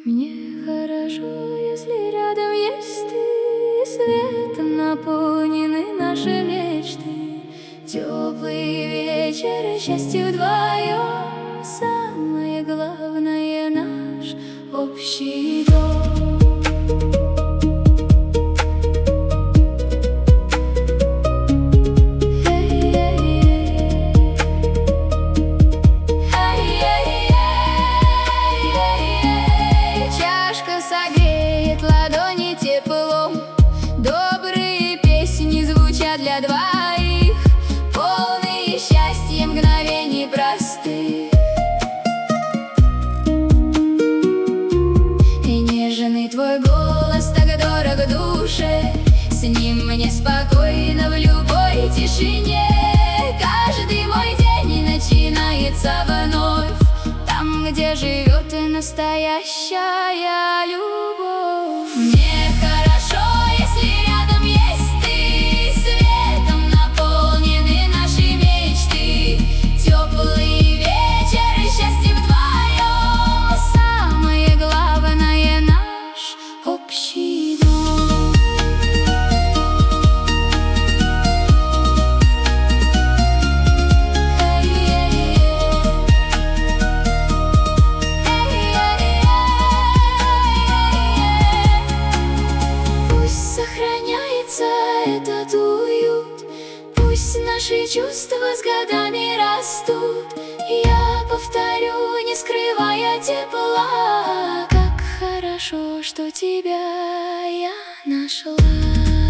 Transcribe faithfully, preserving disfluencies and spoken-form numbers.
Мне хорошо, если рядом есть ты, и светом наполнены наши мечты. Теплый вечер и счастье вдвоем, самое главное — наш общий дом. Согреет ладони теплом, добрые песни звучат для двоих, полные счастья мгновений простых. И нежный твой голос так дорог душе, с ним мне спокойно в любой тишине. Каждый мой день начинается вновь, там, где живет и настоящая любовь. Мне хорошо, если рядом есть ты, светом наполнены наши мечты. Теплый вечер и счастье вдвоем, самое главное — наш общий дом. Сохраняется этот уют, пусть наши чувства с годами растут. Я повторю, не скрывая тепла, как хорошо, что тебя я нашла.